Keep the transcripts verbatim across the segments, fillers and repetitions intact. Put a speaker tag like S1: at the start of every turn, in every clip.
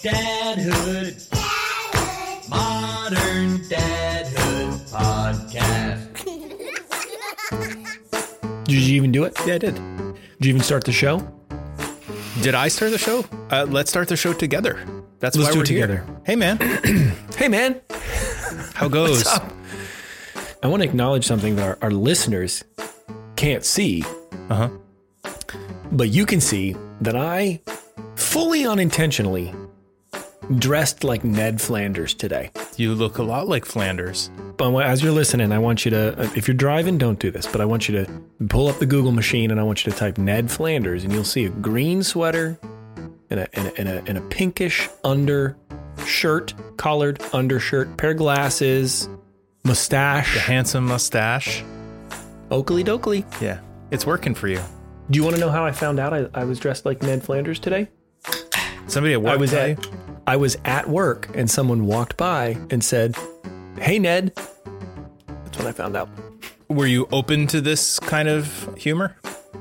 S1: Dadhood. Dadhood. Modern Dadhood Podcast.
S2: Did you even do it?
S3: Yeah, I did.
S2: Did you even start the show?
S3: Did I start the show? Uh, let's start the show together. That's
S2: Let's
S3: why
S2: do
S3: we're
S2: it
S3: here.
S2: together.
S3: Hey, man.
S2: Hey, man.
S3: How goes?
S2: What's up? I want to acknowledge something that our, our listeners can't see,
S3: Uh-huh.
S2: but you can see that I fully unintentionally dressed like Ned Flanders today.
S3: You look a lot like Flanders.
S2: But as you're listening, I want you to, if you're driving, don't do this, but I want you to pull up the Google machine and I want you to type Ned Flanders and you'll see a green sweater and a, and a, and a, and a pinkish under shirt, collared undershirt, pair of glasses, mustache.
S3: The handsome mustache.
S2: Oakley dokley.
S3: Yeah, it's working for you.
S2: Do you want to know how I found out I, I was dressed like Ned Flanders today?
S3: Somebody at work.
S2: I was
S3: tell
S2: at
S3: you?
S2: I was at work and someone walked by and said, "Hey Ned." That's when I found out.
S3: Were you open to this kind of humor?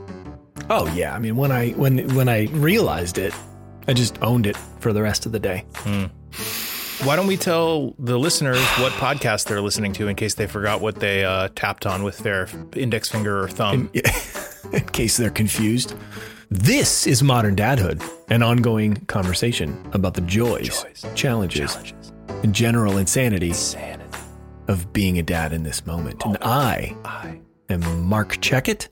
S2: Oh yeah, I mean when I when when I realized it, I just owned it for the rest of the day.
S3: Hmm. Why don't we tell the listeners what podcast they're listening to in case they forgot what they uh, tapped on with their index finger or thumb?
S2: In, in case they're confused. This is Modern Dadhood, an ongoing conversation about the joys,
S3: Joys.
S2: challenges,
S3: Challenges.
S2: and general insanity
S3: Insanity.
S2: of being a dad in this moment. And I
S3: I.
S2: am Mark Checkett,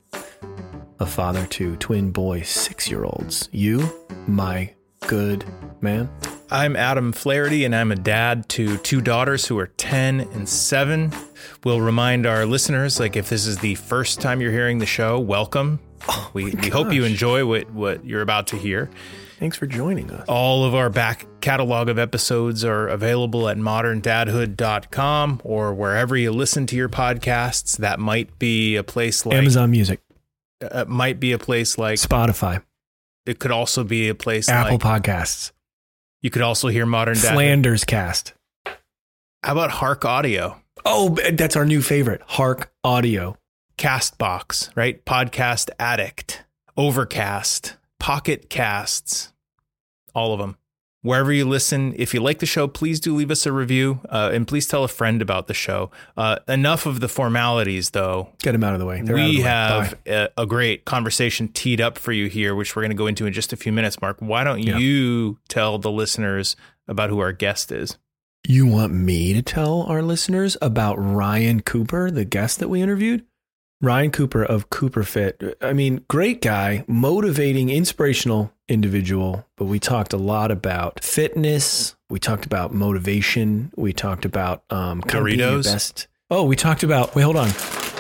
S2: a father to twin boy six-year-olds. You, my good man.
S3: I'm Adam Flaherty, and I'm a dad to two daughters who are ten and seven. We'll remind our listeners, like if this is the first time you're hearing the show, welcome.
S2: Oh,
S3: we we hope you enjoy what, what you're about to hear.
S2: Thanks for joining us.
S3: All of our back catalog of episodes are available at modern dadhood dot com or wherever you listen to your podcasts. That might be a place like
S2: Amazon Music,
S3: uh, might be a place like
S2: Spotify,
S3: it could also be a place
S2: Apple
S3: like
S2: Podcasts,
S3: you could also hear Modern Dadhood.
S2: Flanders Cast.
S3: How about Hark Audio?
S2: Oh, that's our new favorite, Hark Audio.
S3: Castbox, right? Podcast Addict, Overcast, Pocket Casts, all of them. Wherever you listen, if you like the show, please do leave us a review uh, and please tell a friend about the show. Uh, enough of the formalities, though.
S2: Get them out of the way. They're out of
S3: We
S2: the way.
S3: have
S2: Bye.
S3: a, a great conversation teed up for you here, which we're going to go into in just a few minutes. Mark, why don't
S2: Yeah.
S3: you tell the listeners about who our guest is?
S2: You want me to tell our listeners about Ryan Cooper, the guest that we interviewed? Ryan Cooper of Cooper Fit. I mean, great guy, motivating, inspirational individual. But we talked a lot about fitness. We talked about motivation. We talked about um, kind of being your
S3: Doritos?
S2: best. Oh, we talked about. Wait, hold on.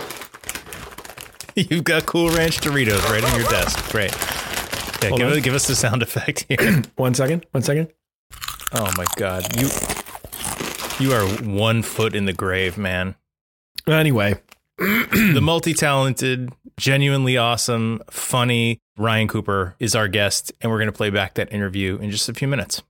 S3: You've got Cool Ranch Doritos right on your desk. Great. Yeah,
S2: Hold
S3: give,
S2: on.
S3: it, give us the sound effect here.
S2: One second. One second.
S3: Oh my God. You you are one foot in the grave, man.
S2: Anyway,
S3: The multi-talented, genuinely awesome, funny Ryan Cooper is our guest, and we're going to play back that interview in just a few minutes.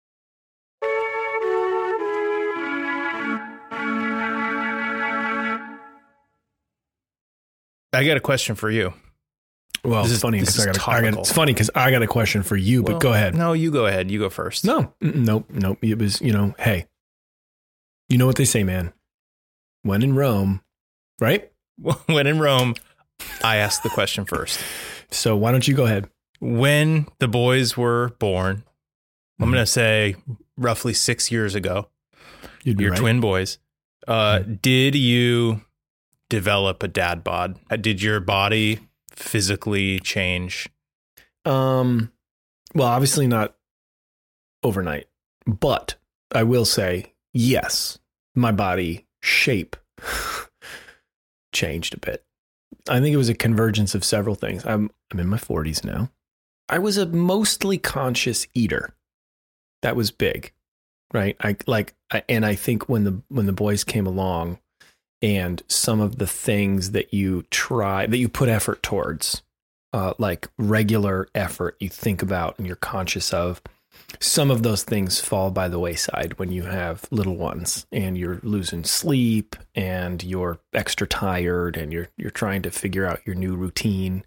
S3: I got a question for you.
S2: well,
S3: This
S2: it's
S3: is-
S2: funny
S3: this
S2: because I
S3: is
S2: got. I got.
S3: topical.
S2: It's funny because I got a question for you. But
S3: Well,
S2: go ahead.
S3: No, you go ahead. You go first.
S2: No, mm, nope, nope. It was, you know, hey, you know what they say, man. When in Rome, right?
S3: When in Rome, I asked the question first.
S2: So why don't you go ahead?
S3: When the boys were born, I'm
S2: Mhm.
S3: going to say roughly six years ago,
S2: You'd be
S3: your
S2: right.
S3: twin boys, uh, did you develop a dad bod? Uh, Did your body physically change?
S2: Um, well, obviously not overnight, but I will say yes, my body shape changed a bit. I think it was a convergence of several things. I'm I'm in my forties now. I was a mostly conscious eater. That was big, right? I like, I, and I think when the when the boys came along, and some of the things that you try that you put effort towards, uh, like regular effort, you think about and you're conscious of. Some of those things fall by the wayside when you have little ones and you're losing sleep and you're extra tired and you're you're trying to figure out your new routine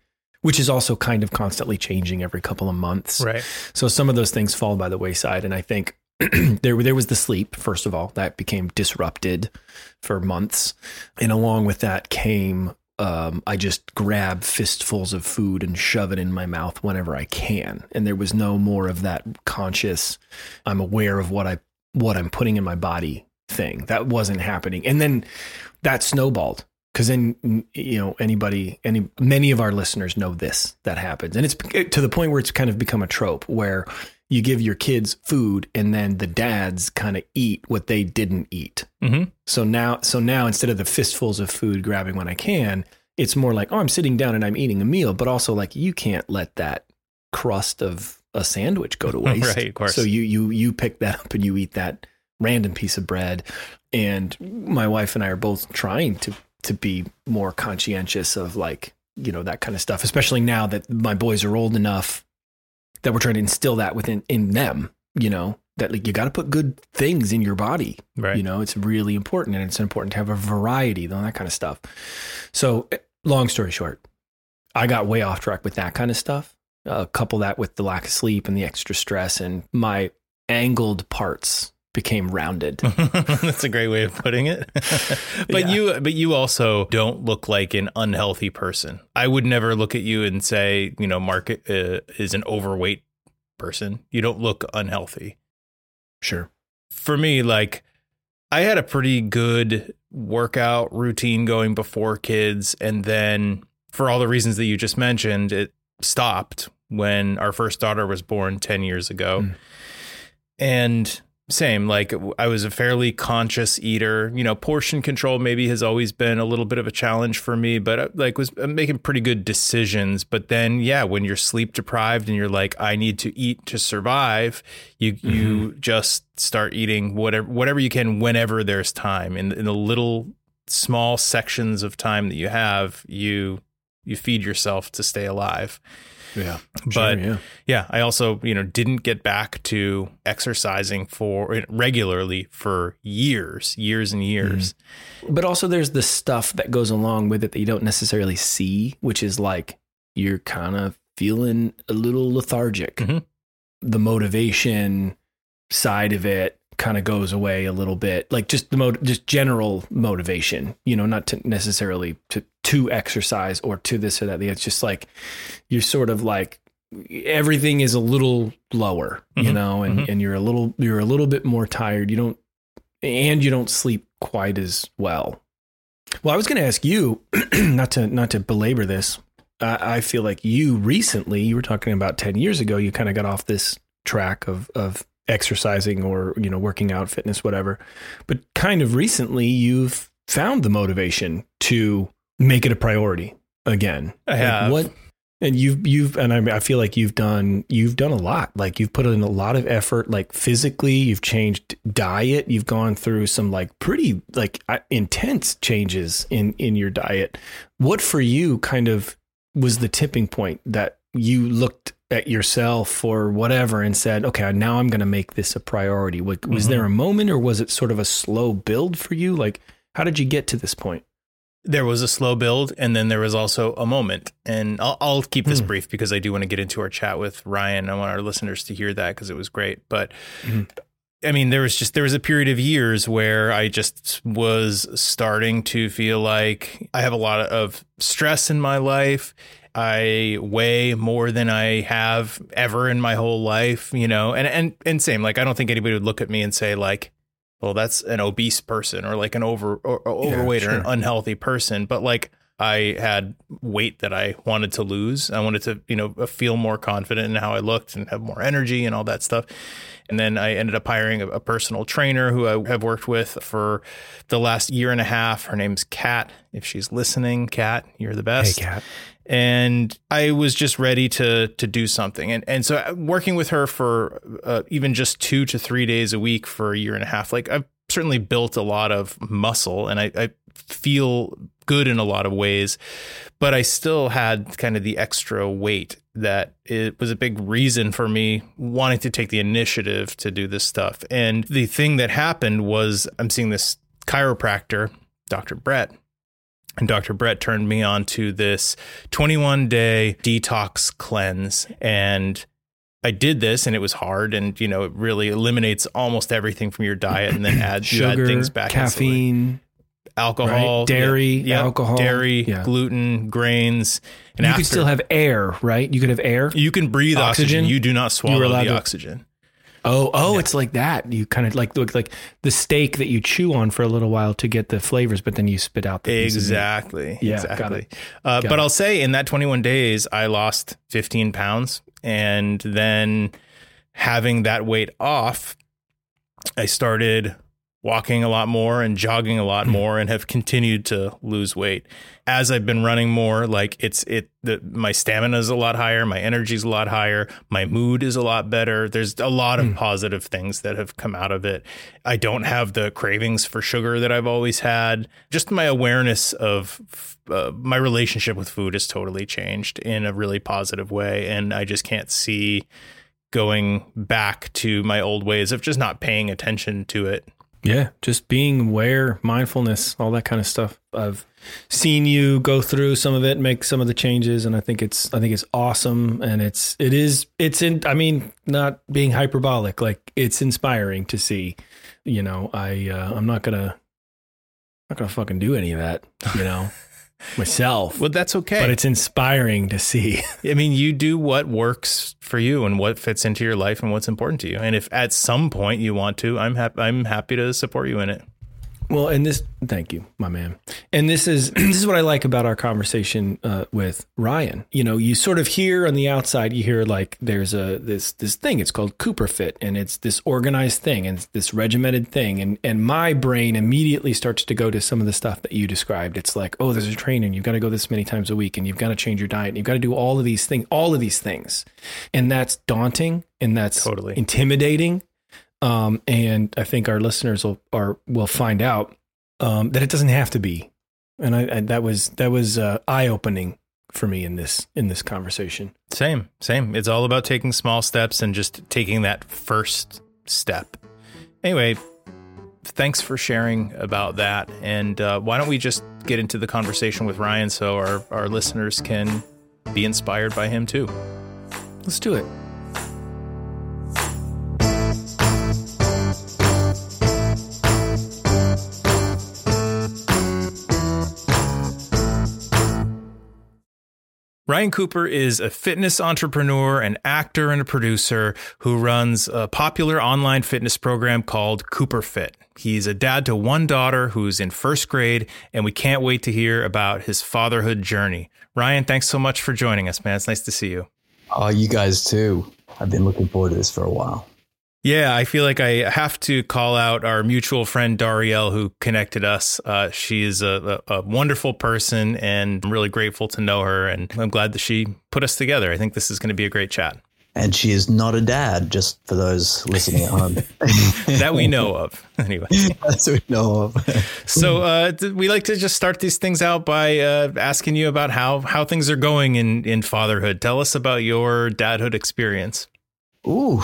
S2: which is also kind of constantly changing every couple of months.
S3: Right.
S2: So some of those things fall by the wayside. And I think there, there was the sleep, first of all, that became disrupted for months. And along with that came, um, I just grab fistfuls of food and shove it in my mouth whenever I can. And there was no more of that conscious, I'm aware of what I, what I'm putting in my body thing. That wasn't happening. And then that snowballed. Because then, you know, anybody, any, many of our listeners know this, that happens. And it's to the point where it's kind of become a trope where you give your kids food and then the dads kind of eat what they didn't eat.
S3: Mm-hmm.
S2: So now, so now instead of the fistfuls of food grabbing when I can, it's more like, oh, I'm sitting down and I'm eating a meal, but also like, you can't let that crust of a sandwich go to waste.
S3: Right, of course.
S2: So you, you, you pick that up and you eat that random piece of bread. And my wife and I are both trying to to be more conscientious of like, you know, that kind of stuff, especially now that my boys are old enough that we're trying to instill that within in them, you know, that like you got to put good things in your body. Right. You know, it's really important, and it's important to have a variety, all that kind of stuff. So long story short, I got way off track with that kind of stuff. Uh, couple that with the lack of sleep and the extra stress, and my angled parts became rounded.
S3: That's a great way of putting it. But yeah. you but you also don't look like an unhealthy person. I would never look at you and say, you know, Mark uh, is an overweight person. You don't look unhealthy.
S2: Sure.
S3: For me, like, I had a pretty good workout routine going before kids, and then for all the reasons that you just mentioned, it stopped when our first daughter was born ten years ago. Mm. And same, like I was a fairly conscious eater, you know, portion control maybe has always been a little bit of a challenge for me, but like was making pretty good decisions. But then, yeah, when you're sleep deprived and you're like, I need to eat to survive, you, mm-hmm. you just start eating whatever, whatever you can, whenever there's time. In, in the little small sections of time that you have, you, you feed yourself to stay alive.
S2: Yeah.
S3: But
S2: sure, yeah.
S3: yeah, I also, you know, didn't get back to exercising for regularly for years, years and years.
S2: Mm-hmm. But also there's the stuff that goes along with it that you don't necessarily see, which is like you're kind of feeling a little lethargic. Mm-hmm. The motivation side of it kind of goes away a little bit, like just the mo- just general motivation, you know, not to necessarily to to exercise or to this or that. It's just like you're sort of like everything is a little lower, mm-hmm. you know, and, mm-hmm. and you're a little you're a little bit more tired. You don't and you don't sleep quite as well. Well, I was going to ask you, not to not to belabor this. I, I feel like you recently, you were talking about ten years ago, you kind of got off this track of of exercising or, you know, working out, fitness, whatever. But kind of recently you've found the motivation to make it a priority again.
S3: I have.
S2: Like what, and you've, you've, and I, I feel like you've done, you've done a lot. Like you've put in a lot of effort, like physically, you've changed diet. You've gone through some like pretty like intense changes in, in your diet. What for you kind of was the tipping point that you looked at yourself or whatever and said, okay, now I'm going to make this a priority? Was mm-hmm. there a moment, or was it sort of a slow build for you? Like, how did you get to this point?
S3: There was a slow build, and then there was also a moment. And I'll, I'll keep this mm. brief because I do want to get into our chat with Ryan. I want our listeners to hear that because it was great. But mm. I mean, there was just there was a period of years where I just was starting to feel like I have a lot of stress in my life. I weigh more than I have ever in my whole life, you know, and, and, and same, like, I don't think anybody would look at me and say like, well, that's an obese person or like an over or, or overweight yeah, sure. or an unhealthy person. But like, I had weight that I wanted to lose. I wanted to, you know, feel more confident in how I looked and have more energy and all that stuff. And then I ended up hiring a, a personal trainer who I have worked with for the last year and a half. Her name's Kat. If she's listening, Kat, you're the best.
S2: Hey, Kat.
S3: And I was just ready to to do something. And and so working with her for uh, even just two to three days a week for a year and a half, like I've certainly built a lot of muscle and I, I feel good in a lot of ways, but I still had kind of the extra weight that it was a big reason for me wanting to take the initiative to do this stuff. And the thing that happened was I'm seeing this chiropractor, Doctor Brett, And Doctor Brett turned me on to this twenty-one day detox cleanse. And I did this, and it was hard. And, you know, it really eliminates almost everything from your diet and then adds
S2: sugar,
S3: you add things back.
S2: caffeine,
S3: alcohol,
S2: right? dairy,
S3: yeah,
S2: alcohol,
S3: dairy,
S2: yeah.
S3: gluten, grains. And
S2: you
S3: after,
S2: could still have air, right? You could have air.
S3: You can breathe oxygen.
S2: Oxygen?
S3: You do not swallow
S2: allowed
S3: the
S2: to-
S3: oxygen.
S2: Oh, oh,
S3: Yeah.
S2: it's like that. You kind of like look like the steak that you chew on for a little while to get the flavors, but then you spit out the piece of meat.
S3: Exactly.
S2: Yeah,
S3: exactly.
S2: got it.
S3: Uh,
S2: Got
S3: but
S2: it.
S3: I'll say in that twenty-one days, I lost fifteen pounds. And then having that weight off, I started walking a lot more and jogging a lot more and have continued to lose weight. As I've been running more, like it's it the my stamina is a lot higher, my energy is a lot higher, my mood is a lot better. There's a lot of positive things that have come out of it. I don't have the cravings for sugar that I've always had. Just my awareness of uh, my relationship with food has totally changed in a really positive way, and I just can't see going back to my old ways of just not paying attention to it.
S2: Yeah, just being aware, mindfulness, all that kind of stuff. I've seen you go through some of it, make some of the changes, and I think it's I think it's awesome, and it's it is it's in I mean, not being hyperbolic, like it's inspiring to see. You know, I uh, I'm not gonna not gonna fucking do any of that, you know, myself.
S3: Well, that's okay.
S2: But it's inspiring to see.
S3: I mean, you do what works for you and what fits into your life and what's important to you. And if at some point you want to, I'm happy. I'm happy to support you in it.
S2: Well, and this, thank you, my man. And this is this is what I like about our conversation uh, with Ryan. You know, you sort of hear on the outside, you hear like there's a this this thing. It's called Cooper Fit, and it's this organized thing and it's this regimented thing. And and my brain immediately starts to go to some of the stuff that you described. It's like, oh, there's a trainer, and you've got to go this many times a week, and you've got to change your diet, and you've got to do all of these things, all of these things, and that's daunting, and that's
S3: Totally.
S2: intimidating. Um, and I think our listeners will are will find out um, that it doesn't have to be. And I, I that was that was uh, eye opening for me in this in this conversation.
S3: Same, same. It's all about taking small steps and just taking that first step. Anyway, thanks for sharing about that. And uh, why don't we just get into the conversation with Ryan so our, our listeners can be inspired by him too.
S2: Let's do it.
S3: Ryan Cooper is a fitness entrepreneur, an actor, and a producer who runs a popular online fitness program called Cooper Fit. He's a dad to one daughter who's in first grade, and we can't wait to hear about his fatherhood journey. Ryan, thanks so much for joining us, man. It's nice to see you.
S4: Oh, you guys too. I've been looking forward to this for a while.
S3: Yeah, I feel like I have to call out our mutual friend, Darielle, who connected us. Uh, she is a, a, a wonderful person, and I'm really grateful to know her. And I'm glad that she put us together. I think this is going to be a great chat.
S4: And she is not a dad, just for those listening at home.
S3: That we know of. Anyway.
S4: That's what we know of.
S3: So uh, we like to just start these things out by uh, asking you about how, how things are going in, in fatherhood. Tell us about your dadhood experience.
S4: Ooh,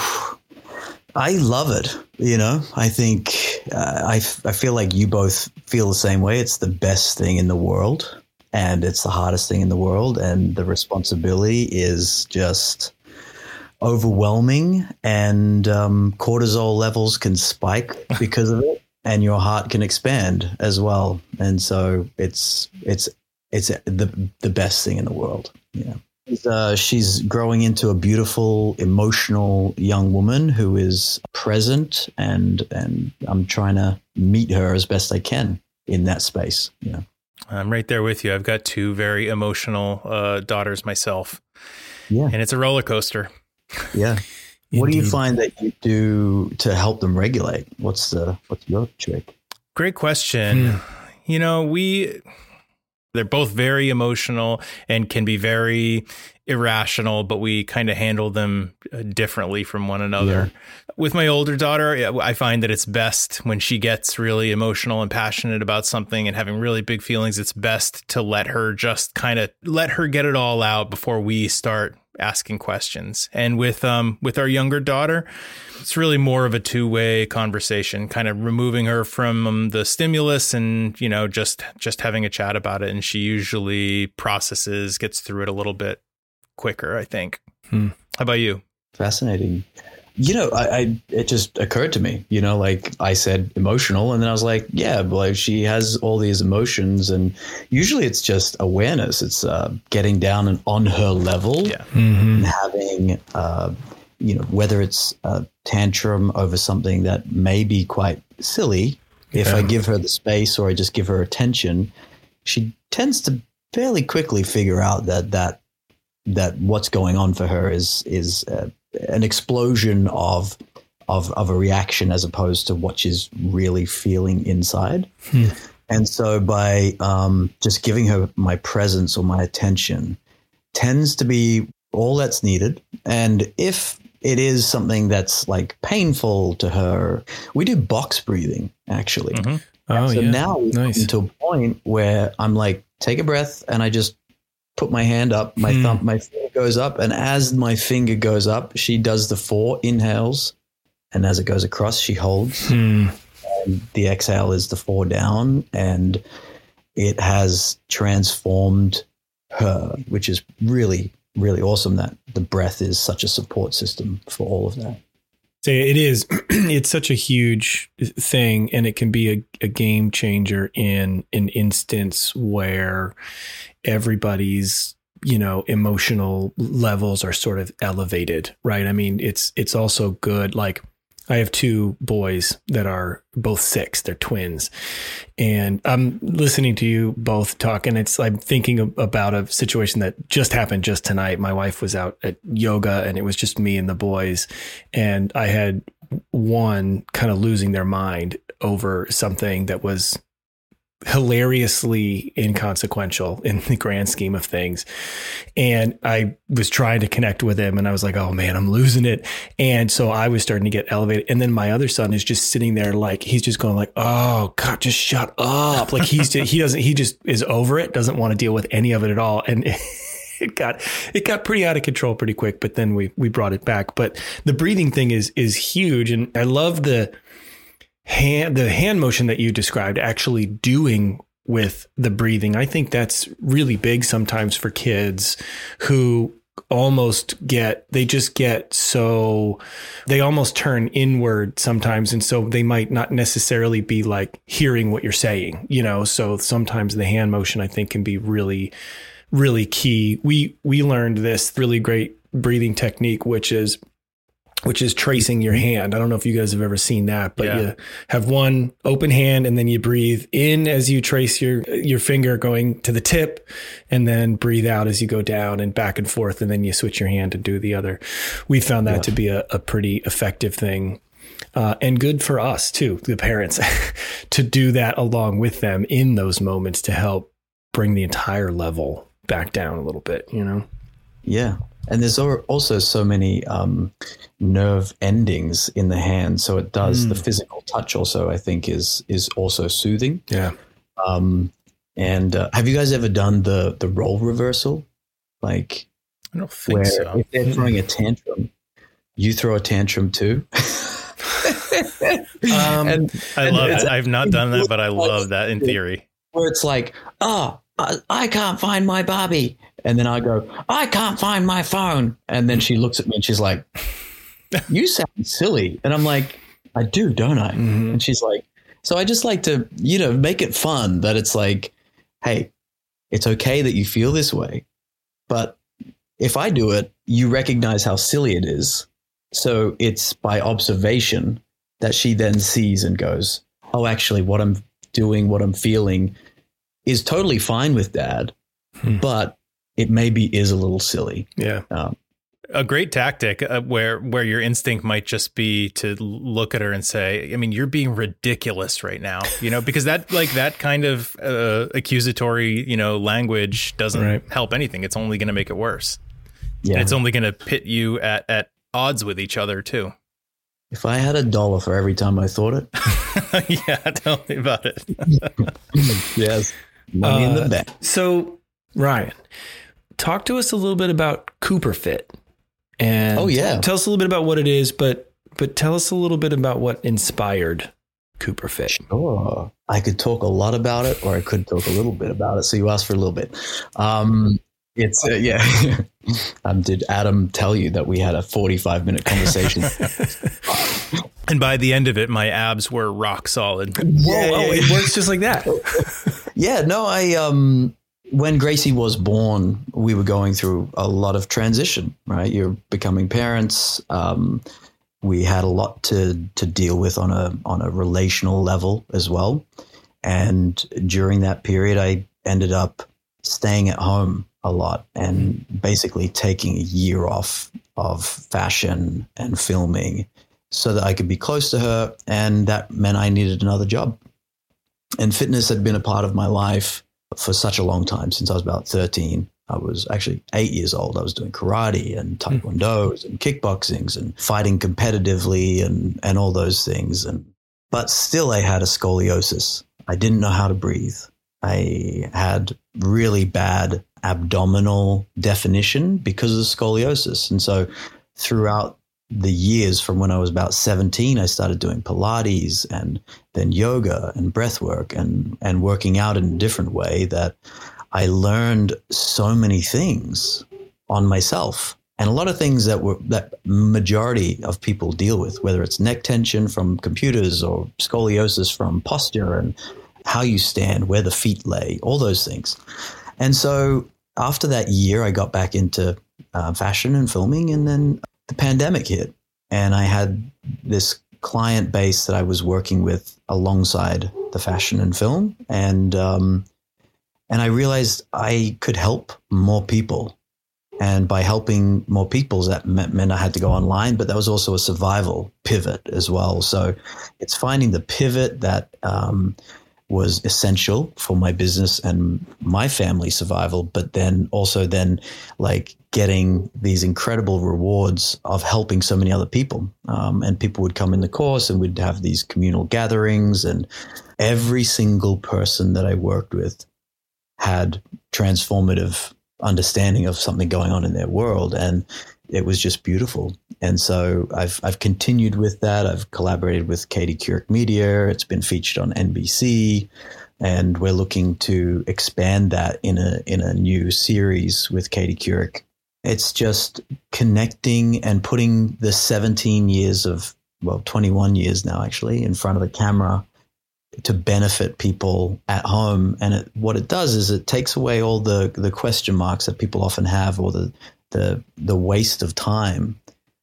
S4: I love it. You know, I think uh, I, f- I feel like you both feel the same way. It's the best thing in the world, and it's the hardest thing in the world. And the responsibility is just overwhelming, and um, cortisol levels can spike because of it, and your heart can expand as well. And so it's it's it's the the best thing in the world. You know. Uh, she's growing into a beautiful, emotional young woman who is present, and and I'm trying to meet her as best I can in that space. You know.
S3: I'm right there with you. I've got two very emotional uh, daughters myself,
S4: Yeah,
S3: and it's a roller coaster.
S4: yeah. What do you
S2: Indeed.
S4: find that you do to help them regulate? What's the what's your trick?
S3: Great question. You know, we they're both very emotional and can be very irrational, but we kind of handle them differently from one another. Yeah. With my older daughter, I find that it's best when she gets really emotional and passionate about something and having really big feelings. It's best to let her just kind of let her get it all out before we start asking questions. And with um with our younger daughter, it's really more of a two-way conversation, kind of removing her from um, the stimulus and, you know, just just having a chat about it. And she usually processes, gets through it a little bit quicker, I think. Hmm. How about you?
S4: Fascinating. You know, I, I it just occurred to me, you know, like I said, emotional. And then I was like, yeah, like she has all these emotions. And usually it's just awareness. It's uh, getting down and on her level,
S3: yeah.
S4: mm-hmm. and having, uh, you know, whether it's a tantrum over something that may be quite silly. If yeah. I give her the space or I just give her attention, she tends to fairly quickly figure out that that that what's going on for her is is uh, an explosion of of of a reaction as opposed to what she's really feeling inside. Hmm. And so by um, just giving her my presence or my attention tends to be all that's needed. And if it is something that's like painful to her, we do box breathing actually.
S2: Mm-hmm. Oh,
S4: so
S2: yeah.
S4: now we've
S2: nice.
S4: gotten to a point where I'm like, take a breath, and I just put my hand up, my hmm. thumb, my finger goes up. And as my finger goes up, she does the four inhales. And as it goes across, she holds. Hmm. And the exhale is the four down. And it has transformed her, which is really, really awesome that the breath is such a support system for all of that.
S2: So it is. It's such a huge thing, and it can be a, a game changer in an instance where everybody's, you know, emotional levels are sort of elevated, right? I mean, it's it's also good. Like, I have two boys that are both six. They're twins. And I'm listening to you both talk, and it's, I'm thinking about a situation that just happened just tonight. My wife was out at yoga, and it was just me and the boys. And I had one kind of losing their mind over something that was hilariously inconsequential in the grand scheme of things. And I was trying to connect with him, and I was like, oh man, I'm losing it. And so I was starting to get elevated. And then my other son is just sitting there, like, he's just going like, oh God, just shut up. Like he's just, he doesn't, he just is over it, doesn't want to deal with any of it at all. And it got, it got pretty out of control pretty quick, but then we, we brought it back. But the breathing thing is, is huge. And I love the, hand, the hand motion that you described, actually doing with the breathing. I think that's really big sometimes for kids who almost get, they just get so, they almost turn inward sometimes. And so they might not necessarily be like hearing what you're saying, you know? So sometimes the hand motion, I think, can be really, really key. We, we learned this really great breathing technique, which is which is tracing your hand. I don't know if you guys have ever seen that, but yeah. You have one open hand, and then you breathe in as you trace your, your finger going to the tip, and then breathe out as you go down and back and forth. And then you switch your hand and do the other. We found that yeah. to be a, a pretty effective thing. Uh, and good for us too, the parents, to do that along with them in those moments to help bring the entire level back down a little bit, you know?
S4: Yeah. And there's also so many um, nerve endings in the hand. So it does, mm. the physical touch also, I think, is is also soothing.
S2: Yeah.
S4: Um, and uh, have you guys ever done the the role reversal? Like,
S3: I don't think
S4: where
S3: so.
S4: If they're throwing a tantrum, you throw a tantrum too.
S3: um, and, I love it. I've not done that, but I love that in theory.
S4: Where it's like, oh, I, I can't find my Barbie. And then I go, I can't find my phone. And then she looks at me and she's like, you sound silly. And I'm like, I do, don't I? Mm-hmm. And she's like, so I just like to, you know, make it fun, that it's like, hey, it's okay that you feel this way. But if I do it, you recognize how silly it is. So it's by observation that she then sees and goes, oh, actually, what I'm doing, what I'm feeling is totally fine with Dad, hmm. but it maybe is a little silly.
S2: Yeah.
S4: Um,
S3: a great tactic uh, where where your instinct might just be to look at her and say, I mean, you're being ridiculous right now, you know, because that like that kind of uh, accusatory, you know, language doesn't right. help anything. It's only going to make it worse. Yeah. And it's only going to pit you at, at odds with each other, too.
S4: If I had a dollar for every time I thought
S3: it. Yeah, tell me about it.
S4: Yes. Money uh, in the bank.
S2: So, Ryan, talk to us a little bit about Cooper Fit. And
S4: Oh, yeah.
S2: tell us a little bit about what it is, but but tell us a little bit about what inspired Cooper Fit.
S4: Sure. I could talk a lot about it, or I could talk a little bit about it. So you asked for a little bit. Um, it's uh, yeah. um, did Adam tell you that we had a forty-five minute conversation?
S3: And by the end of it, my abs were rock solid.
S2: Whoa,
S4: Yeah,
S2: oh,
S4: yeah,
S2: it works just like that.
S4: Yeah, no, I um when Gracie was born, we were going through a lot of transition, right? You're becoming parents. Um, we had a lot to to deal with on a on a relational level as well. And during that period, I ended up staying at home a lot and basically taking a year off of fashion and filming so that I could be close to her. And that meant I needed another job. And fitness had been a part of my life for such a long time, since I was about thirteen. I was actually eight years old. I was doing karate and taekwondos and kickboxings and fighting competitively and, and all those things. And but still I had a scoliosis. I didn't know how to breathe. I had really bad abdominal definition because of the scoliosis. And so throughout the years from when I was about seventeen, I started doing Pilates and then yoga and breath work and, and working out in a different way that I learned so many things on myself, and a lot of things that were that majority of people deal with, whether it's neck tension from computers or scoliosis from posture and how you stand, where the feet lay, all those things. And so after that year, I got back into uh, fashion and filming, and then the pandemic hit, and I had this client base that I was working with alongside the fashion and film. And, um, and I realized I could help more people. And by helping more people, that meant, meant I had to go online, but that was also a survival pivot as well. So it's finding the pivot that, um, was essential for my business and my family survival, but then also then like getting these incredible rewards of helping so many other people. Um, and people would come in the course and we'd have these communal gatherings, and every single person that I worked with had transformative understanding of something going on in their world. And it was just beautiful. And so I've I've continued with that. I've collaborated with Katie Couric Media. It's been featured on N B C, and we're looking to expand that in a in a new series with Katie Couric. It's just connecting and putting the seventeen years of, well, twenty-one years now actually, in front of the camera to benefit people at home. And it, what it does is it takes away all the the question marks that people often have, or the the the waste of time.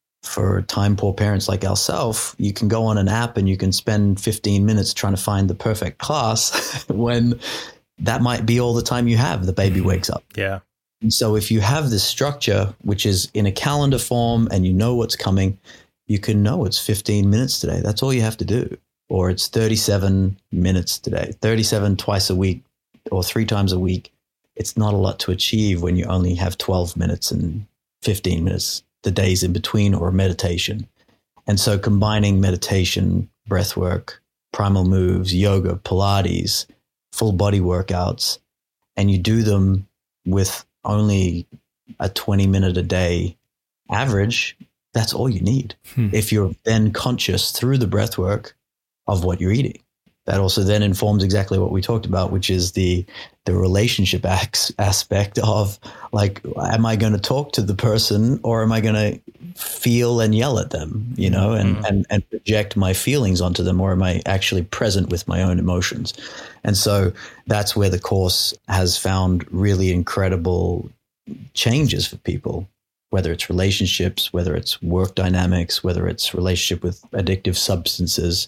S4: For time poor parents like ourselves, you can go on an app and you can spend fifteen minutes trying to find the perfect class when that might be all the time you have. The baby wakes up.
S3: Yeah.
S4: And so if you have this structure, which is in a calendar form, and you know what's coming, you can know it's fifteen minutes today. That's all you have to do. Or it's thirty-seven minutes today, thirty-seven twice a week or three times a week. It's not a lot to achieve when you only have twelve minutes and fifteen minutes, the days in between, or meditation. And so combining meditation, breath work, primal moves, yoga, Pilates, full body workouts, and you do them with only a twenty minute a day average, that's all you need. Hmm. If you're then conscious through the breath work of what you're eating. That also then informs exactly what we talked about, which is the the relationship ac- aspect of, like, am I going to talk to the person, or am I going to feel and yell at them, you know, and, mm-hmm. and, and project my feelings onto them, or am I actually present with my own emotions? And so that's where the course has found really incredible changes for people, whether it's relationships, whether it's work dynamics, whether it's relationship with addictive substances.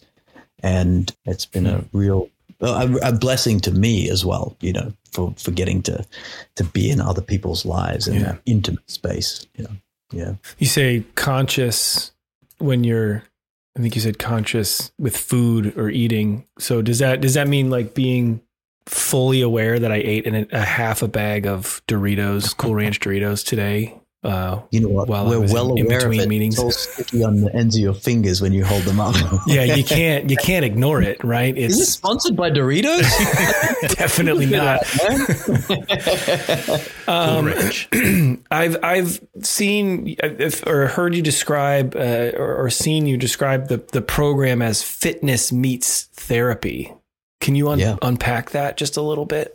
S4: And it's been a real a, a blessing to me as well, you know, for, for getting to to be in other people's lives in yeah. that intimate space. You know, yeah.
S2: You say conscious when you're, I think you said conscious with food or eating. So does that does that mean like being fully aware that I ate in a, a half a bag of Doritos, Cool Ranch Doritos today, Uh,
S4: You know what?
S2: while I
S4: We're
S2: was
S4: well
S2: in- in
S4: aware of
S2: between
S4: it.
S2: meetings.
S4: It's all sticky on the ends of your fingers when you hold them up.
S2: Yeah, you can't you can't ignore it, right?
S4: Is this
S2: It's
S4: sponsored by Doritos?
S2: definitely not. Um,
S3: Rich.
S2: I've I've seen if, or heard you describe uh, or, or seen you describe the the program as fitness meets therapy. Can you un-
S4: Yeah.
S2: unpack that just a little bit?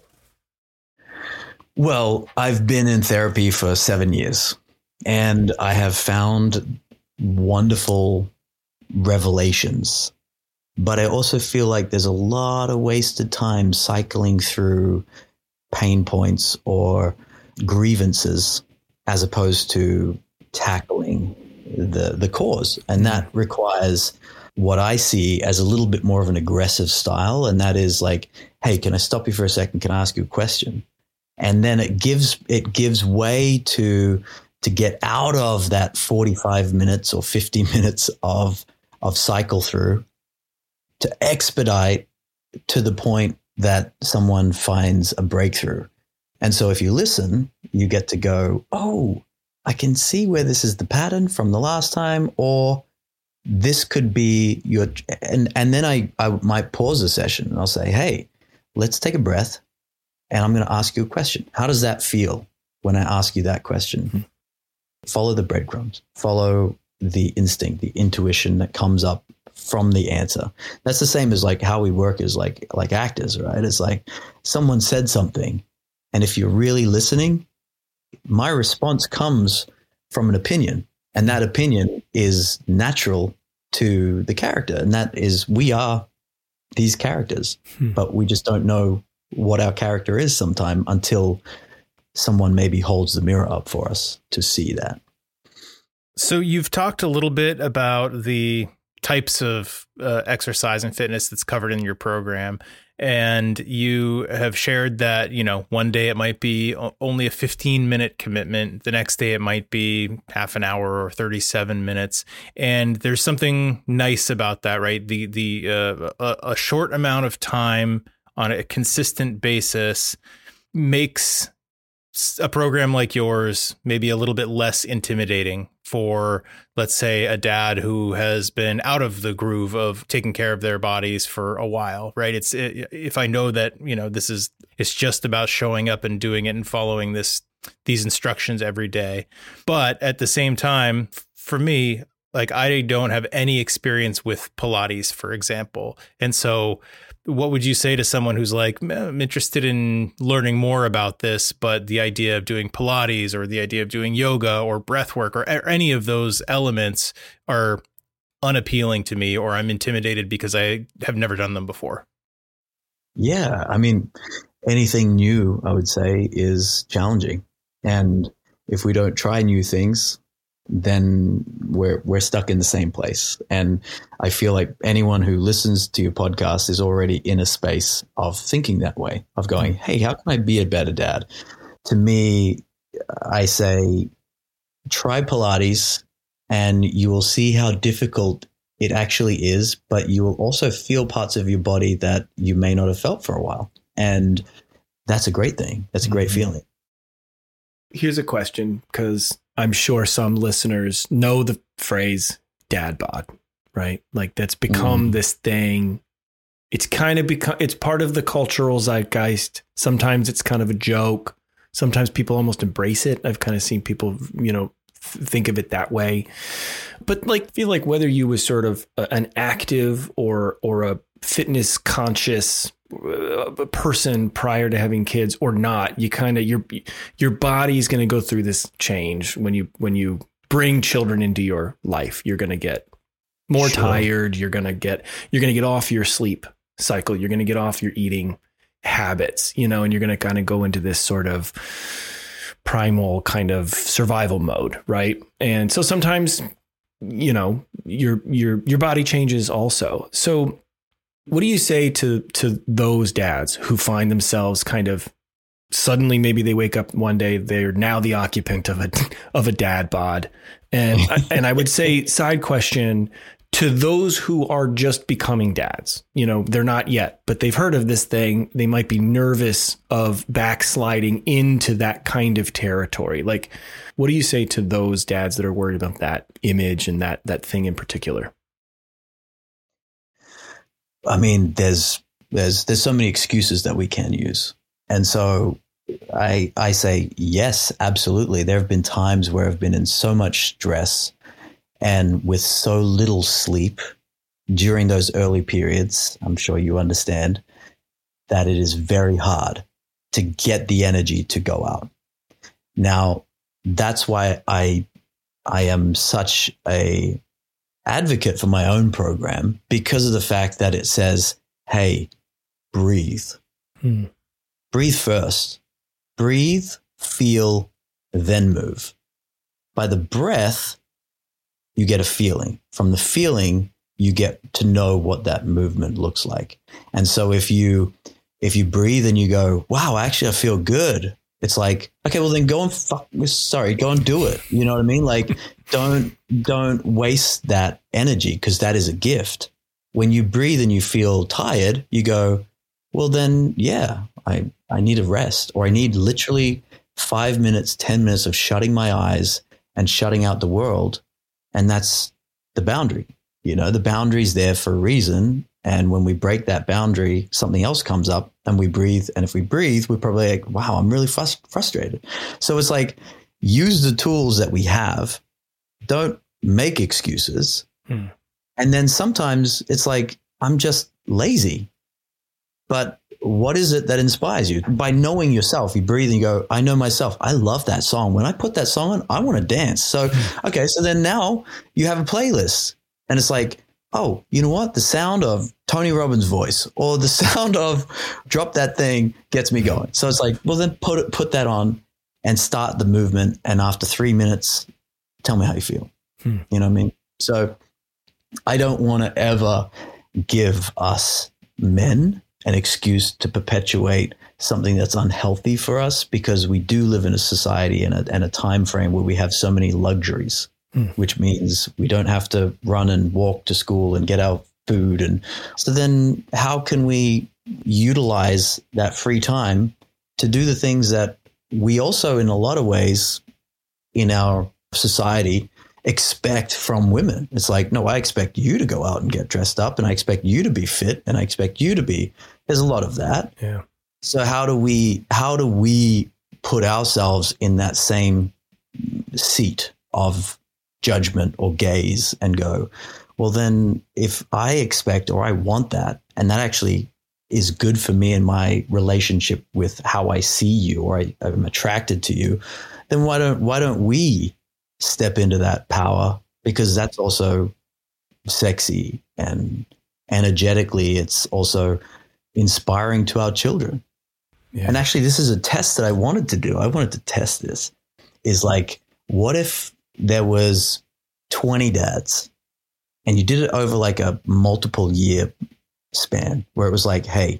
S4: Well, I've been in therapy for seven years and I have found wonderful revelations. But I also feel like there's a lot of wasted time cycling through pain points or grievances as opposed to tackling the, the cause. And that requires what I see as a little bit more of an aggressive style. And that is like, hey, can I stop you for a second? Can I ask you a question? And then it gives it gives way to to get out of that forty-five minutes or fifty minutes of of cycle through to expedite to the point that someone finds a breakthrough. And so if you listen, you get to go, oh, I can see where this is the pattern from the last time, or this could be your, and, and then I, I might pause the session and I'll say, hey, let's take a breath. And I'm going to ask you a question. How does that feel when I ask you that question? Mm-hmm. Follow the breadcrumbs, follow the instinct, the intuition that comes up from the answer. That's the same as like how we work as like, like actors, right? It's like someone said something. And if you're really listening, my response comes from an opinion. And that opinion is natural to the character. And that is, we are these characters, hmm. but we just don't know what our character is sometime until someone maybe holds the mirror up for us to see that.
S3: So you've talked a little bit about the types of uh, exercise and fitness that's covered in your program. And you have shared that, you know, one day it might be only a fifteen minute commitment. The next day it might be half an hour or thirty-seven minutes. And there's something nice about that, right? The, the, uh, a, a short amount of time on a consistent basis makes a program like yours maybe a little bit less intimidating for, let's say, a dad who has been out of the groove of taking care of their bodies for a while, right? It's it, if I know that, you know, this is, it's just about showing up and doing it and following this, these instructions every day. But at the same time, for me, like I don't have any experience with Pilates, for example. And so what would you say to someone who's like, I'm interested in learning more about this, but the idea of doing Pilates or the idea of doing yoga or breath work or, or any of those elements are unappealing to me, or I'm intimidated because I have never done them before?
S4: Yeah. I mean, anything new, I would say, is challenging. And if we don't try new things, then we're we're stuck in the same place. And I feel like anyone who listens to your podcast is already in a space of thinking that way, of going, hey, how can I be a better dad? To me, I say, try Pilates and you will see how difficult it actually is, but you will also feel parts of your body that you may not have felt for a while. And that's a great thing. That's a great mm-hmm. feeling.
S2: Here's a question, because I'm sure some listeners know the phrase dad bod, right? Like that's become mm. this thing. It's kind of become, it's part of the cultural zeitgeist. Sometimes it's kind of a joke. Sometimes people almost embrace it. I've kind of seen people, you know, th- think of it that way. But like, feel like whether you was sort of a, an active or, or a fitness conscious a person prior to having kids or not, you kind of your your body's going to go through this change when you when you bring children into your life. You're going to get more sure. tired. You're going to get you're going to get off your sleep cycle. You're going to get off your eating habits, you know, and you're going to kind of go into this sort of primal kind of survival mode, right? And so sometimes, you know, your your your body changes also. So what do you say to to those dads who find themselves kind of suddenly, maybe they wake up one day, they're now the occupant of a of a dad bod, and and I would say, side question, to those who are just becoming dads, you know, they're not yet, but they've heard of this thing. They might be nervous of backsliding into that kind of territory. Like, what do you say to those dads that are worried about that image and that, that thing in particular?
S4: I mean, there's, there's, there's so many excuses that we can use. And so I, I say, yes, absolutely. There have been times where I've been in so much stress and with so little sleep during those early periods. I'm sure you understand that it is very hard to get the energy to go out. Now, that's why I, I am such a advocate for my own program, because of the fact that it says, hey, breathe, hmm. breathe first, breathe, feel, then move. By the breath, you get a feeling. From the feeling, you get to know what that movement looks like. And so if you, if you breathe and you go, wow, actually, I feel good. It's like, okay, well then go and fuck, sorry, go and do it. You know what I mean? Like, don't, don't waste that energy, because that is a gift. When you breathe and you feel tired, you go, well then, yeah, I, I need a rest, or I need literally five minutes, ten minutes of shutting my eyes and shutting out the world. And that's the boundary. You know, the boundary's there for a reason. And when we break that boundary, something else comes up and we breathe. And if we breathe, we're probably like, wow, I'm really frust- frustrated. So it's like, use the tools that we have. Don't make excuses. Hmm. And then sometimes it's like, I'm just lazy. But what is it that inspires you? By knowing yourself, you breathe and you go, I know myself. I love that song. When I put that song on, I want to dance. So, okay. So then now you have a playlist and it's like, oh, you know what? The sound of Tony Robbins' voice or the sound of Drop That Thing gets me going. So it's like, well, then put it, put that on and start the movement. And after three minutes, tell me how you feel. Hmm. You know what I mean? So I don't want to ever give us men an excuse to perpetuate something that's unhealthy for us, because we do live in a society and a, and a time frame where we have so many luxuries, mm. which means we don't have to run and walk to school and get our food. And so then how can we utilize that free time to do the things that we also, in a lot of ways in our society, expect from women? It's like, no, I expect you to go out and get dressed up, and I expect you to be fit, and I expect you to be, there's a lot of that.
S2: Yeah.
S4: So how do we, how do we put ourselves in that same seat of judgment or gaze and go, well, then if I expect, or I want that, and that actually is good for me in my relationship with how I see you, or I, I'm attracted to you, then why don't, why don't we step into that power? Because that's also sexy, and energetically it's also inspiring to our children. Yeah. And actually, this is a test that I wanted to do. I wanted to test this. Is like, what if there was twenty dads and you did it over like a multiple year span, where it was like, hey,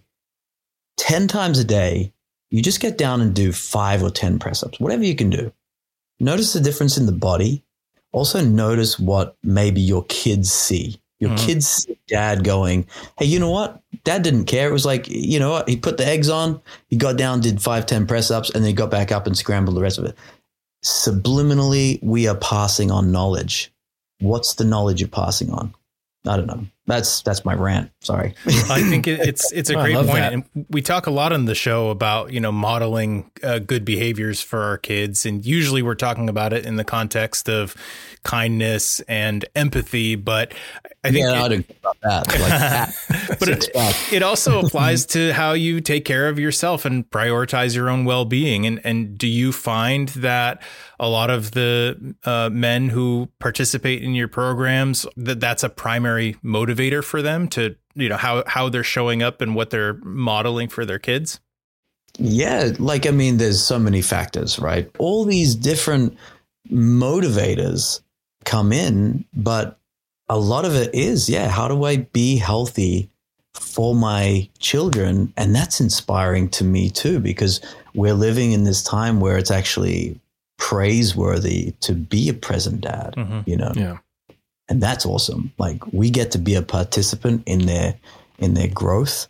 S4: ten times a day, you just get down and do five or ten press ups, whatever you can do. Notice the difference in the body. Also notice what maybe your kids see. Your mm-hmm. kids see dad going, hey, you know what? Dad didn't care. It was like, you know what? He put the eggs on, he got down, did five, ten press ups, and then he got back up and scrambled the rest of it. Subliminally, we are passing on knowledge. What's the knowledge you're passing on? I don't know. That's that's my rant. Sorry.
S3: I think it, it's it's a great point. That. And we talk a lot on the show about, you know, modeling uh, good behaviors for our kids. And usually we're talking about it in the context of kindness and empathy. But I think
S4: yeah, it, I don't know about that. Like that.
S3: But it, it also applies to how you take care of yourself and prioritize your own well-being. And and do you find that a lot of the uh, men who participate in your programs, that that's a primary motivator for them to, you know, how, how they're showing up and what they're modeling for their kids?
S4: Yeah. Like, I mean, there's so many factors, right? All these different motivators come in, but a lot of it is, yeah, how do I be healthy for my children? And that's inspiring to me too, because we're living in this time where it's actually praiseworthy to be a present dad, mm-hmm. you know?
S2: Yeah.
S4: And that's awesome. Like we get to be a participant in their in their growth.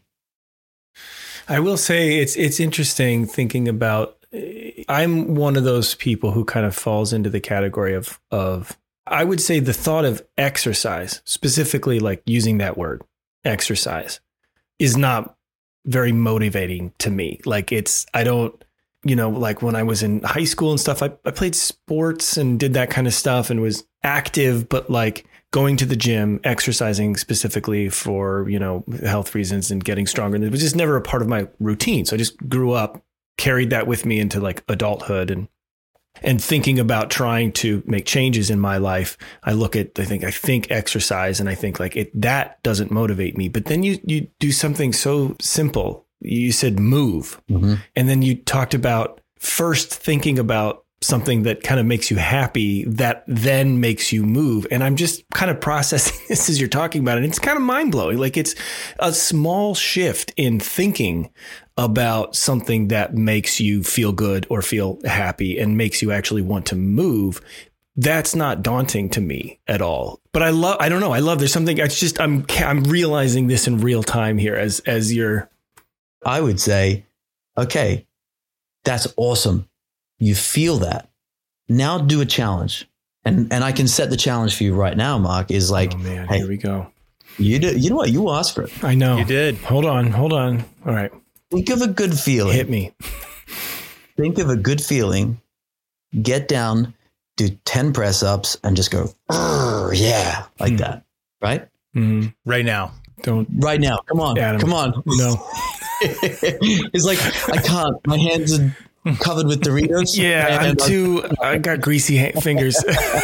S2: I will say it's it's interesting thinking about. I'm one of those people who kind of falls into the category of of I would say the thought of exercise, specifically like using that word, exercise, is not very motivating to me. Like it's I don't, you know, like when I was in high school and stuff, I, I played sports and did that kind of stuff and was active, but like going to the gym, exercising specifically for, you know, health reasons and getting stronger. And it was just never a part of my routine. So I just grew up, carried that with me into like adulthood and and thinking about trying to make changes in my life. I look at, I think, I think exercise and I think like it, that doesn't motivate me. But then you, you do something so simple. You said move. Mm-hmm. And then you talked about first thinking about something that kind of makes you happy that then makes you move. And I'm just kind of processing this as you're talking about it. It's kind of mind blowing. Like it's a small shift in thinking about something that makes you feel good or feel happy and makes you actually want to move. That's not daunting to me at all. But I love, I don't know. I love, there's something, it's just, I'm, I'm realizing this in real time here as, as you're.
S4: I would say, okay, that's awesome. You feel that. Now do a challenge. And and I can set the challenge for you right now, Mark, is like,
S2: oh man,
S4: hey,
S2: here we go.
S4: You do, you know what? You asked for it.
S2: I know.
S3: You did.
S2: Hold on, hold on. All right.
S4: Think of a good feeling.
S2: Hit me.
S4: Think of a good feeling. Get down, do ten press ups and just go, yeah, like mm. that. Right?
S2: Mm.
S3: Right now.
S2: Don't.
S4: Right now. Come on.
S2: Adam.
S4: Come on.
S2: No.
S4: It's like, I can't. My hands are covered with Doritos.
S2: Yeah, I'm too. I got greasy ha- fingers.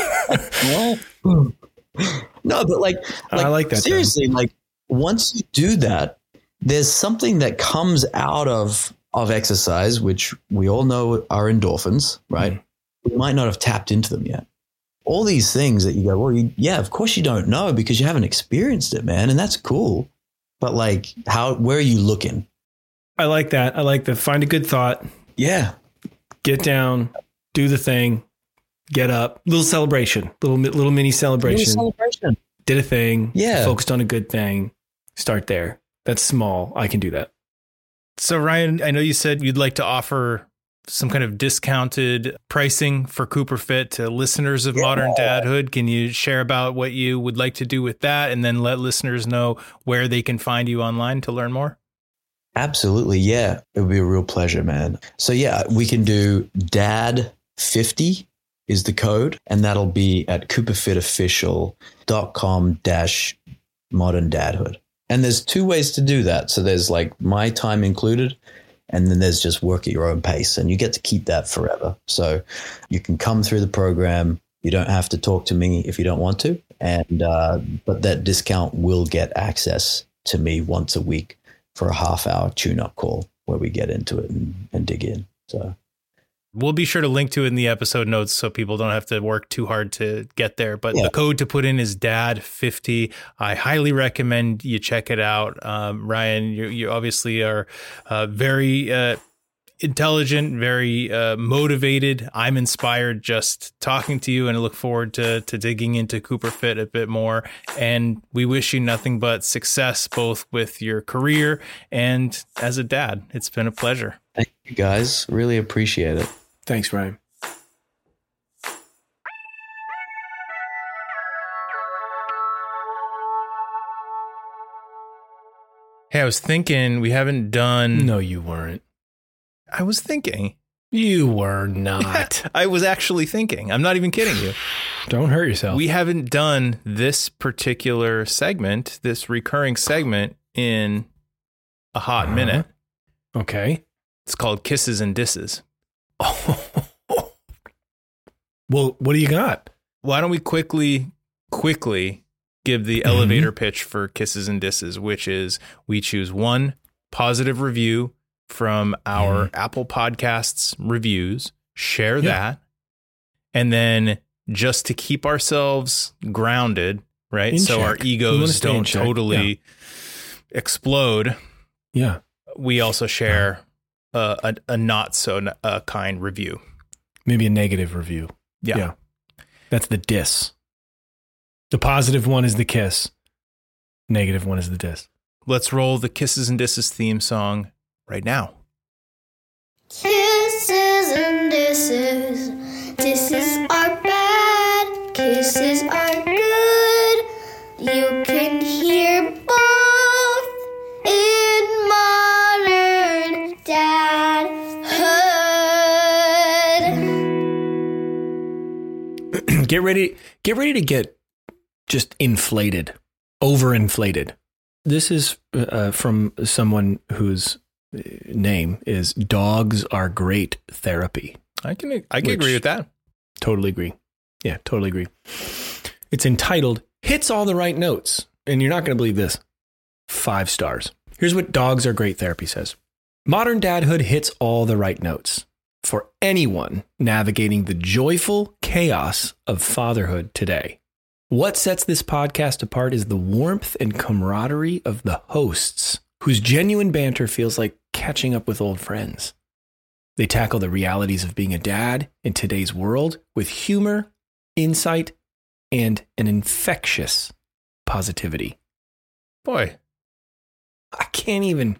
S4: No, but like, like,
S2: I like that.
S4: Seriously, though. Like once you do that, there's something that comes out of of exercise, which we all know are endorphins, right? Mm. We might not have tapped into them yet. All these things that you go, well, you, yeah, of course you don't know because you haven't experienced it, man, and that's cool. But like, how? Where are you looking?
S2: I like that. I like the find a good thought.
S4: Yeah.
S2: Get down, do the thing, get up, little celebration, little little mini celebration.
S4: Little celebration.
S2: Did a thing.
S4: Yeah.
S2: Focused on a good thing. Start there. That's small. I can do that.
S3: So Ryan, I know you said you'd like to offer some kind of discounted pricing for Cooper Fit to listeners of yeah. Modern Dadhood. Can you share about what you would like to do with that and then let listeners know where they can find you online to learn more?
S4: Absolutely. Yeah. It would be a real pleasure, man. So yeah, we can do dad fifty is the code, and that'll be at cooperfitofficial.com dash modern dadhood. And there's two ways to do that. So there's like my time included, and then there's just work at your own pace, and you get to keep that forever. So you can come through the program. You don't have to talk to me if you don't want to. And, uh, but that discount will get access to me once a week for a half hour tune-up call where we get into it and, and dig in. So
S3: we'll be sure to link to it in the episode notes so people don't have to work too hard to get there. But
S4: yeah.
S3: the code to put in is D A D fifty. I highly recommend you check it out. Um, Ryan, you, you obviously are uh, very uh, intelligent, very uh, motivated. I'm inspired just talking to you, and I look forward to to digging into Cooper Fit a bit more. And we wish you nothing but success, both with your career and as a dad. It's been a pleasure.
S4: Thank you, guys. Really appreciate it.
S2: Thanks, Ryan.
S3: Hey, I was thinking we haven't done.
S2: No, you weren't.
S3: I was thinking.
S2: You were not.
S3: I was actually thinking. I'm not even kidding you.
S2: Don't hurt yourself.
S3: We haven't done this particular segment, this recurring segment, in a hot uh-huh. minute.
S2: Okay.
S3: It's called Kisses and Disses.
S2: Oh. Well, what do you got?
S3: Why don't we quickly, quickly give the mm-hmm. elevator pitch for Kisses and Disses, which is we choose one positive review from our mm-hmm. Apple Podcasts reviews, share yeah. that, and then just to keep ourselves grounded, right?
S2: In
S3: so
S2: check.
S3: Our egos don't totally
S2: yeah.
S3: explode.
S2: Yeah.
S3: We also share uh, a, a not so uh, kind review.
S2: Maybe a negative review.
S3: Yeah.
S2: yeah. That's the diss. The positive one is the kiss. Negative one is the diss.
S3: Let's roll the Kisses and Disses theme song right now.
S5: Kisses and disses, disses are bad, kisses are good. You can hear both in Modern Dadhood.
S2: Get ready, get ready to get just inflated, overinflated. This is uh, from someone whose name is Dogs Are Great Therapy.
S3: I can I can
S2: Which-
S3: agree with that.
S2: Totally agree. Yeah, totally agree. It's entitled Hits All the Right Notes. And you're not going to believe this. Five stars. Here's what Dogs Are Great Therapy says. Modern Dadhood hits all the right notes for anyone navigating the joyful chaos of fatherhood today. What sets this podcast apart is the warmth and camaraderie of the hosts, whose genuine banter feels like catching up with old friends. They tackle the realities of being a dad in today's world with humor, insight, and an infectious positivity.
S3: Boy,
S2: I can't even.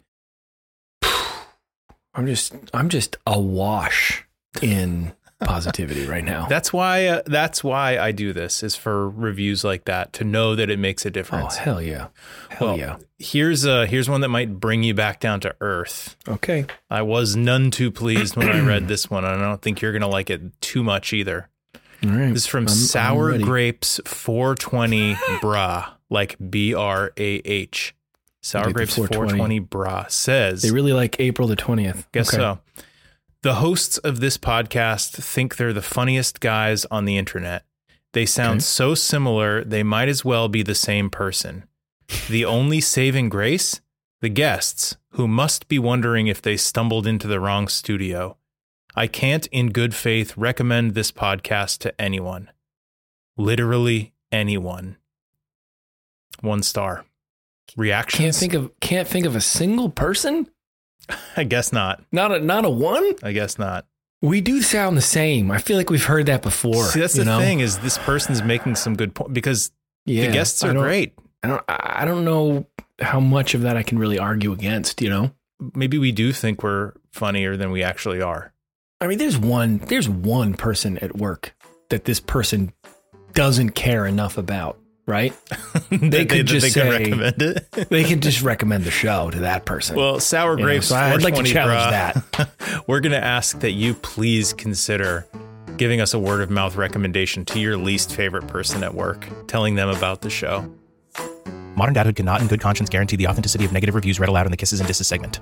S2: I'm just, I'm just awash in positivity right now.
S3: that's why uh, that's why I do this, is for reviews like that, to know that it makes a
S2: Oh,
S3: difference.
S2: hell yeah. Hell
S3: Well,
S2: yeah.
S3: Here's uh here's one that might bring you back down to earth.
S2: Okay.
S3: I was none too pleased when I read this one, and I don't think you're going to like it too much either.
S2: All right.
S3: This is from
S2: I'm- I'm
S3: Sour
S2: ready.
S3: Grapes four twenty Bra, like B R A H. Sour
S2: Like the
S3: Grapes
S2: four
S3: four
S2: twenty.
S3: twenty Bra says,
S2: They really like April the twentieth.
S3: guess
S2: Okay.
S3: so. The hosts of this podcast think they're the funniest guys on the internet. They sound
S2: Okay.
S3: so similar, they might as well be the same person. The only saving grace? The guests, who must be wondering if they stumbled into the wrong studio. I can't, in good faith, recommend this podcast to anyone. Literally anyone. One star. Reactions?
S2: Can't think of can't think of a single person?
S3: I guess not.
S2: Not a not a one?
S3: I guess not.
S2: We do sound the same. I feel like we've heard that before.
S3: See, that's
S2: you
S3: the
S2: know?
S3: thing, is this person's making some good point, because
S2: Yeah,
S3: the guests
S2: I
S3: are
S2: don't-
S3: great.
S2: I don't I don't know how much of that I can really argue against, you know?
S3: Maybe we do think we're funnier than we actually are.
S2: I mean, there's one there's one person at work that this person doesn't care enough about, right?
S3: They
S2: could just
S3: they
S2: say-
S3: can recommend it.
S2: They could just recommend the show to that person.
S3: Well, Sour
S2: You know,
S3: Grapes
S2: so I'd like to
S3: four twenty
S2: challenge
S3: Bra, we're going to ask that you please consider giving us a word of mouth recommendation to your least favorite person at work, telling them about the show.
S6: Modern Dadhood cannot in good conscience guarantee the authenticity of negative reviews read aloud in the Kisses and Disses segment.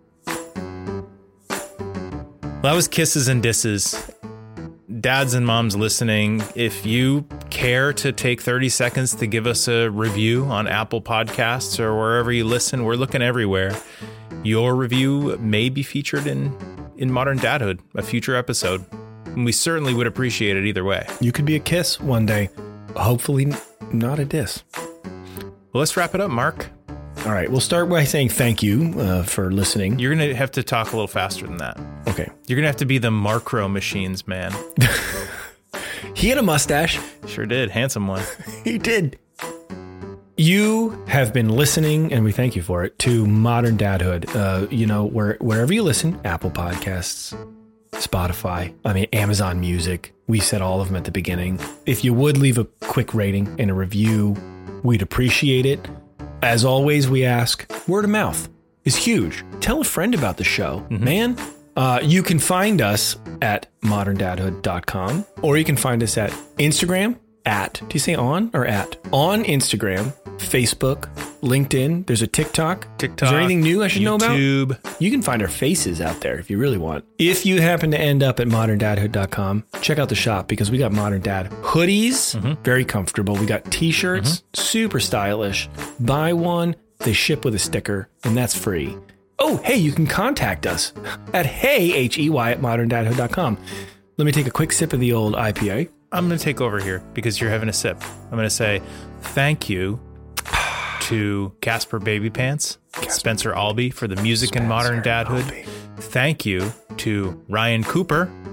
S3: Well, that was Kisses and Disses. Dads and moms listening, if you care to take thirty seconds to give us a review on Apple Podcasts or wherever you listen, we're looking everywhere. Your review may be featured in, in Modern Dadhood, a future episode. And we certainly would appreciate it either way.
S2: you could be a kiss one day. Hopefully n- not a diss.
S3: Well, let's wrap it up, Mark.
S2: All right, we'll start by saying thank you uh, for listening.
S3: You're going to have to talk a little faster than that.
S2: Okay.
S3: You're going to have to be the Markro Machines man.
S2: He had a mustache.
S3: Sure did. Handsome one.
S2: He did. You have been listening, and we thank you for it, to Modern Dadhood. Uh, you know, where wherever you listen, Apple Podcasts, Spotify, I mean, Amazon Music. We said all of them at the beginning. If you would leave a quick rating and a review, we'd appreciate it. As always, we ask, word of mouth is huge. Tell a friend about the show, man. Uh, you can find us at modern dadhood dot com, or you can find us at Instagram at, do you say on or at? On Instagram, Facebook, LinkedIn. There's a TikTok.
S3: TikTok.
S2: Is there anything new I should know about?
S3: YouTube.
S2: You can find our faces out there if you really want. If you happen to end up at modern dadhood dot com, check out the shop, because we got Modern Dad hoodies, very comfortable. We got t-shirts, super stylish. Buy one, they ship with a sticker, and that's free. Oh, hey, you can contact us at hey, H E Y, at modern dadhood dot com. Let me take a quick sip of the old I P A.
S3: I'm going to take over here because you're having a sip. I'm going to say thank you to Casper Baby Pants, Spencer Albee for the music in Modern Dadhood.
S2: Albee.
S3: Thank you to Ryan Cooper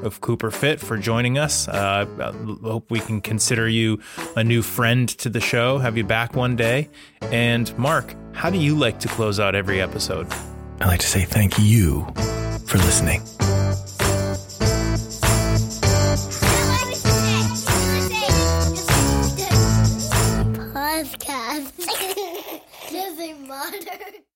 S3: of Cooper Fit, for joining us. Uh, I hope we can consider you a new friend to the show, have you back one day. And Mark, how do you like to close out every episode?
S2: I like to say thank you for listening.